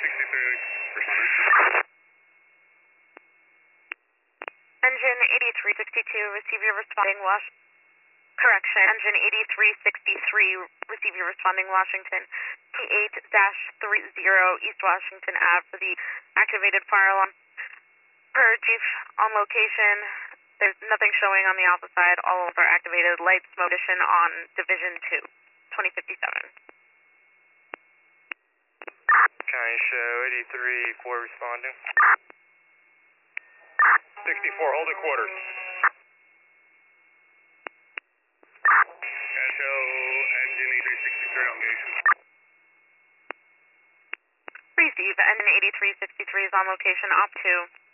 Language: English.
Engine 8362, receive your responding correction. Engine 8363, receive your responding Washington. T8-30 East Washington Ave for the activated fire alarm. Per chief, on location, there's nothing showing on the alpha side. All of our activated lights, motion on Division 2, 2057. County show 83-4 responding. 64, hold at quarters. Show engine 8363 on location. Receive, engine 8363 is on location, op 2.